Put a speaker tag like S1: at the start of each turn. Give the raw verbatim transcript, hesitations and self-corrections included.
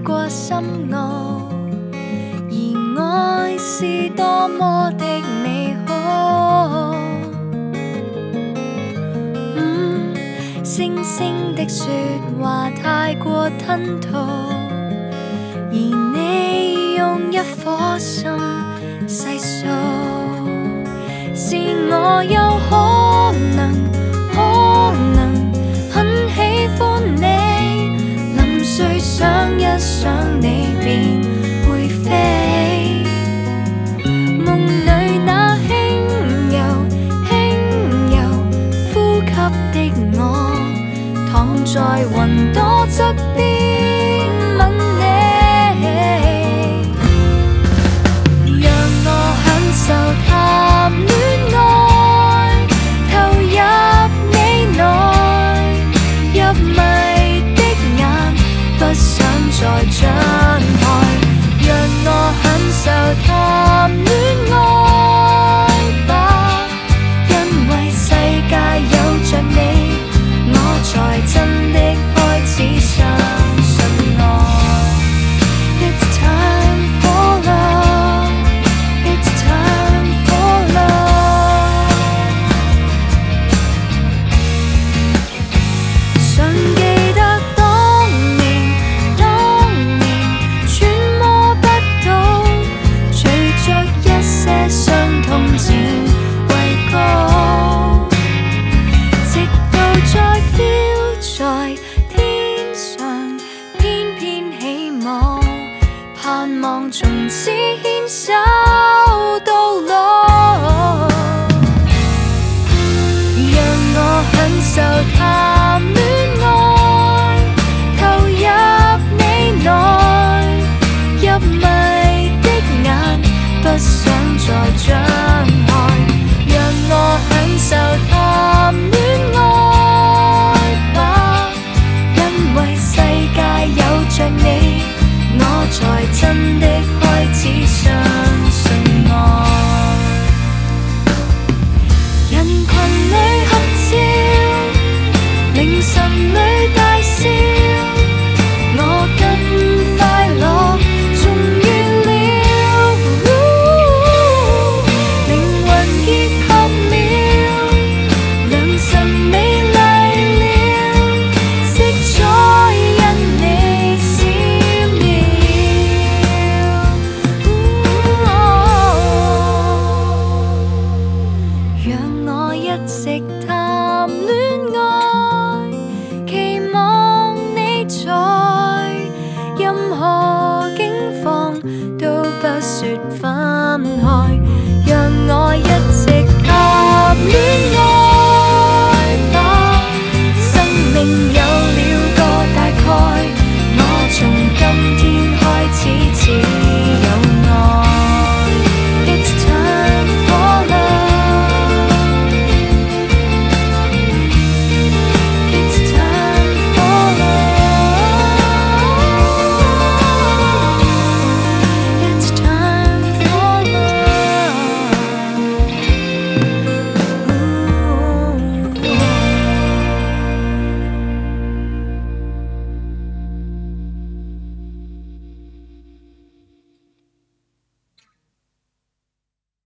S1: 過深奧，而愛是多麼的美好。嗯，星星的說話太過吞吐，而你用一顆心細數，是我有可能可能很喜歡你，臨睡想一想你便會飛，夢裏那輕柔輕柔呼吸的我，躺在雲朵側邊吻你，讓我享受談戀愛，投入你內，入迷的眼不想再張開，讓我享受談戀愛吧，因為世界有着你，我才真的開始相信我。It's time for love, it's time for love。 尚記得當年當年揣摩不到，隨着一些傷痛漸為高，直到再飄在天上，翩翩起舞，盼望從此牽手到老，讓我享受談戀愛，投入你內，入迷的眼不想再張開，讓我享受談戀愛吧，因為世界有着你，我才真的